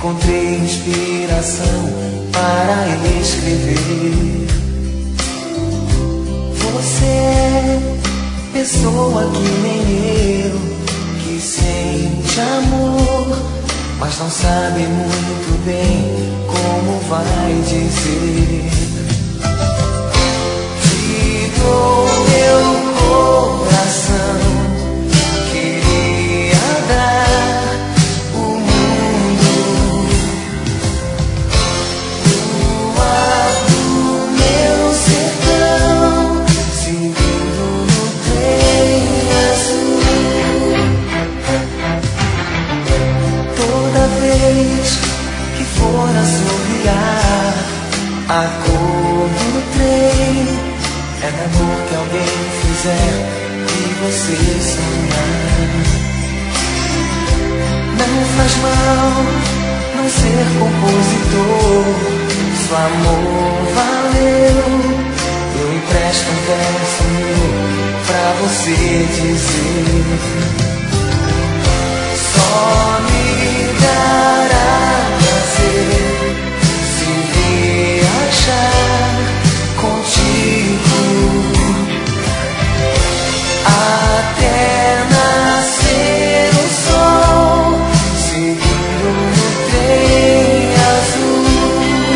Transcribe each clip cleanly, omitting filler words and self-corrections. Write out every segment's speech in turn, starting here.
encontrei inspiração para escrever. Você é pessoa que nem eu, que sente amor, mas não sabe muito bem como vai dizer. Te dou meu coração, queria dar o mundo. Lua do meu sertão, seguindo no trem azul. Toda vez que for assobiar a cor do trem, é da cor que alguém fizer e você sonhar. Não faz mal não ser compositor, se o amor valeu, eu empresto um verso meu pra você dizer. Só me dará prazer se viajar contigo até nascer o sol, seguindo no trem azul.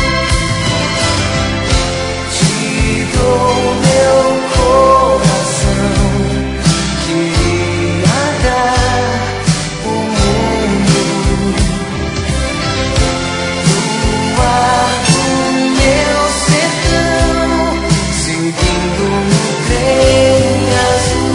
Te dou meu coração, queria dar o mundo. Lua do meu sertão, seguindo no trem azul.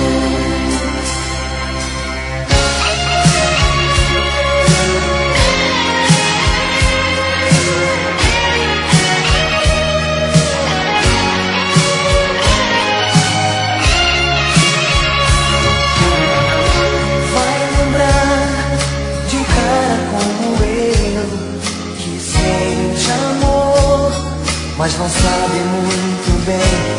Vai lembrar de um cara como eu, que sente amor, mas não sabe muito bem